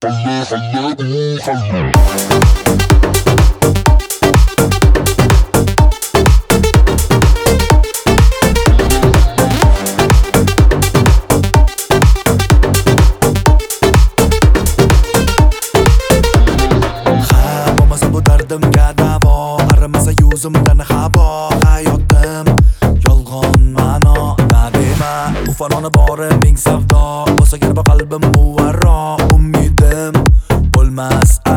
bo'lmasa bu dardimga davo, arimasa yuzimdan havo. Hayotim yolg'on ma'no, nadema bu fanoni bori ming savdo. Bo'lsa garba qalbim muvarro, umidim bo'lmas